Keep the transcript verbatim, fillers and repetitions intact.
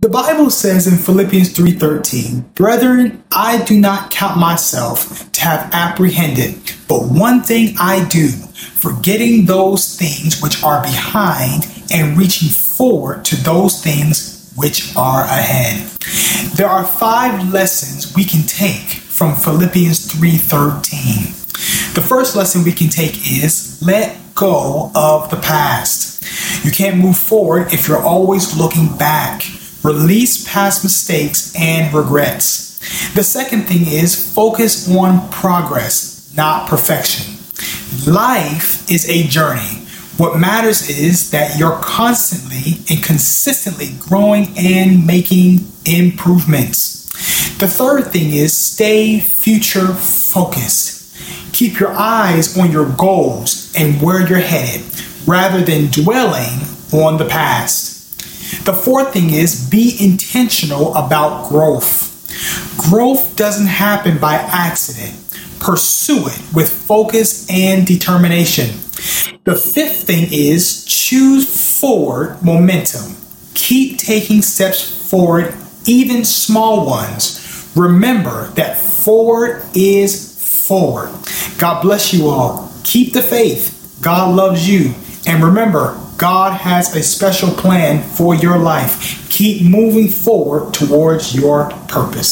The Bible says in Philippians three thirteen, "Brethren, I do not count myself to have apprehended, but one thing I do, forgetting those things which are behind and reaching forward to those things which are ahead." There are five lessons we can take from Philippians three thirteen. The first lesson we can take is let go of the past. You can't move forward if you're always looking back. Release past mistakes and regrets. The second thing is focus on progress, not perfection. Life is a journey. What matters is that you're constantly and consistently growing and making improvements. The third thing is stay future focused. Keep your eyes on your goals and where you're headed rather than dwelling on the past. The fourth thing is be intentional about growth. Growth doesn't happen by accident. Pursue it with focus and determination. The fifth thing is choose forward momentum. Keep taking steps forward, even small ones. Remember that forward is forward. God bless you all. Keep the faith. God loves you. And remember, God has a special plan for your life. Keep moving forward towards your purpose.